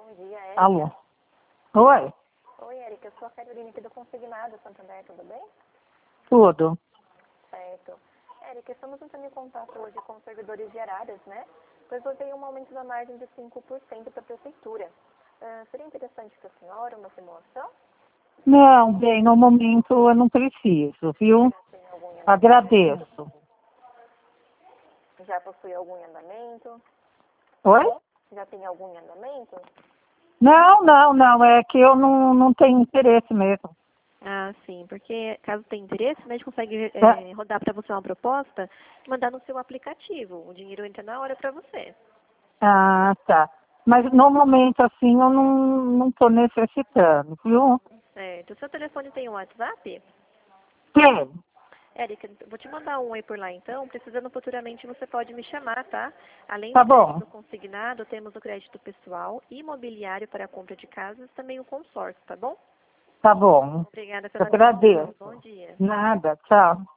Bom dia, Érica. Alô? Oi? Oi, Érica. Eu sou a Carolina aqui do Consignado Santander, tudo bem? Tudo. Certo. Érica, estamos entrando em contato hoje com os servidores de Araras, né? Pois houve um aumento da margem de 5% para a prefeitura. Seria interessante para a senhora uma simulação? Não, bem, no momento eu não preciso, viu? Já tem algum em andamento? Agradeço. Já possui algum em andamento? Oi? Já tem algum em andamento? Não, é que eu não tenho interesse mesmo. Ah, sim, porque caso tenha interesse, né, a gente consegue É. rodar para você uma proposta e mandar no seu aplicativo. O dinheiro entra na hora para você. Ah, tá. Mas no momento, assim, eu não tô necessitando, viu? Certo. O seu telefone tem um WhatsApp? Tem. Érica, vou te mandar um aí por lá então. Precisando futuramente, você pode me chamar, tá? Além Tá do bom, crédito consignado, temos o crédito pessoal, imobiliário para a compra de casas, também o consórcio, tá bom? tá bom. Obrigada pela atenção. Agradeço. Bom dia. Nada, tchau.